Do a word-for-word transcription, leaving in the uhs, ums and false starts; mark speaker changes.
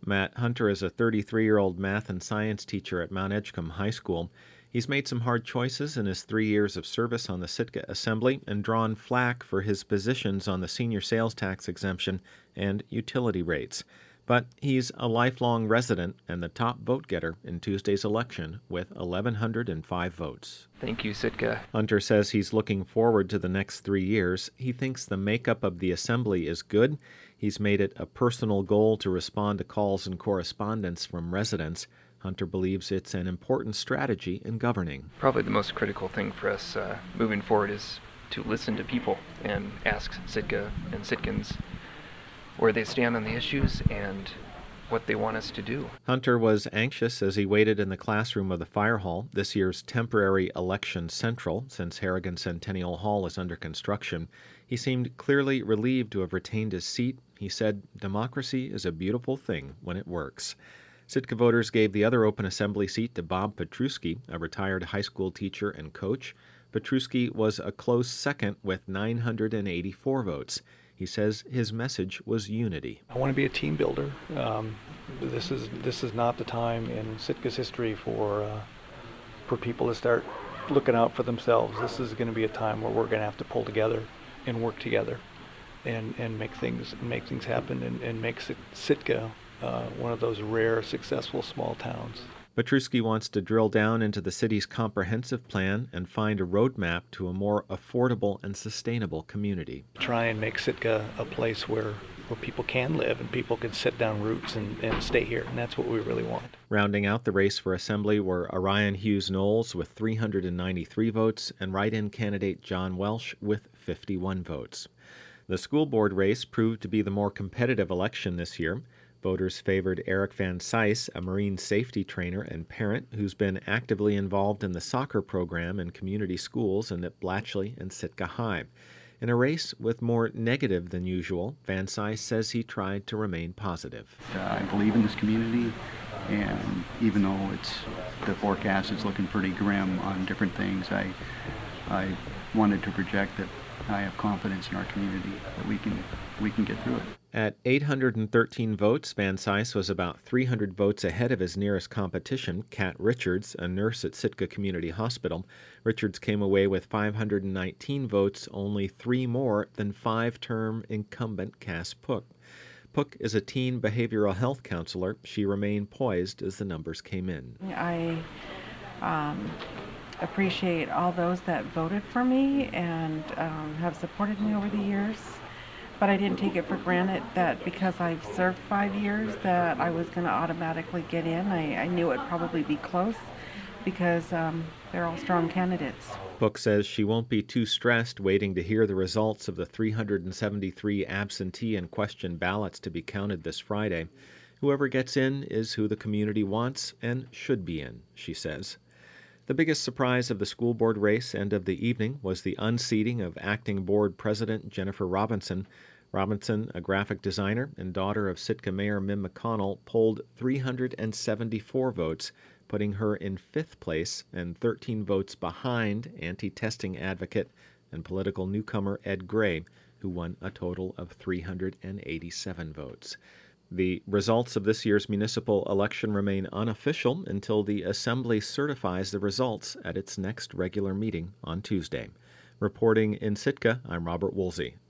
Speaker 1: Matt Hunter is a thirty-three-year-old math and science teacher at Mount Edgecombe High School. He's made some hard choices in his three years of service on the Sitka Assembly and drawn flack for his positions on the senior sales tax exemption and utility rates. But he's a lifelong resident and the top vote-getter in Tuesday's election with one thousand one hundred five votes.
Speaker 2: Thank you, Sitka.
Speaker 1: Hunter says he's looking forward to the next three years. He thinks the makeup of the Assembly is good. He's made it a personal goal to respond to calls and correspondence from residents. Hunter believes it's an important strategy in governing.
Speaker 2: Probably the most critical thing for us uh, moving forward is to listen to people and ask Sitka and Sitkans where they stand on the issues and what they want us to do.
Speaker 1: Hunter was anxious as he waited in the classroom of the fire hall, this year's temporary election central, since Harrigan Centennial Hall is under construction. He seemed clearly relieved to have retained his seat. He said, "Democracy is a beautiful thing when it works." Sitka voters gave the other open assembly seat to Bob Petruski, a retired high school teacher and coach. Petruski was a close second with nine hundred eighty-four votes. He says his message was unity.
Speaker 3: I want to be a team builder. Um, this is this is not the time in Sitka's history for uh, for people to start looking out for themselves. This is going to be a time where we're going to have to pull together and work together, and, and make things make things happen, and, and make Sitka uh, one of those rare, successful small towns.
Speaker 1: Petruski wants to drill down into the city's comprehensive plan and find a roadmap to a more affordable and sustainable community.
Speaker 3: Try and make Sitka a place where, where people can live and people can set down roots and, and stay here, and that's what we really want.
Speaker 1: Rounding out the race for Assembly were Orion Hughes Knowles with three hundred ninety-three votes and write-in candidate John Welsh with fifty-one votes. The school board race proved to be the more competitive election this year. Voters favored Eric Van Cise, a marine safety trainer and parent who's been actively involved in the soccer program in community schools and at Blatchley and Sitka High. In a race with more negative than usual, Van Cise says he tried to remain positive.
Speaker 4: Uh, I believe in this community, and even though it's the forecast is looking pretty grim on different things, I, I wanted to project that I have confidence in our community that we can we can get through it.
Speaker 1: At eight hundred thirteen votes, Van Cise was about three hundred votes ahead of his nearest competition, Kat Richards, a nurse at Sitka Community Hospital. Richards came away with five hundred nineteen votes, only three more than five-term incumbent Cass Pook. Pook is a teen behavioral health counselor. She remained poised as the numbers came in.
Speaker 5: I um, appreciate all those that voted for me and um, have supported me over the years. But I didn't take it for granted that because I've served five years that I was going to automatically get in. I, I knew it'd probably be close because um, they're all strong candidates.
Speaker 1: Pook says she won't be too stressed waiting to hear the results of the three hundred seventy-three absentee and question ballots to be counted this Friday. Whoever gets in is who the community wants and should be in, she says. The biggest surprise of the school board race and of the evening was the unseating of acting board president Jennifer Robinson. Robinson, a graphic designer and daughter of Sitka Mayor Mim McConnell, polled three hundred seventy-four votes, putting her in fifth place and thirteen votes behind anti-testing advocate and political newcomer Ed Gray, who won a total of three hundred eighty-seven votes. The results of this year's municipal election remain unofficial until the Assembly certifies the results at its next regular meeting on Tuesday. Reporting in Sitka, I'm Robert Woolsey.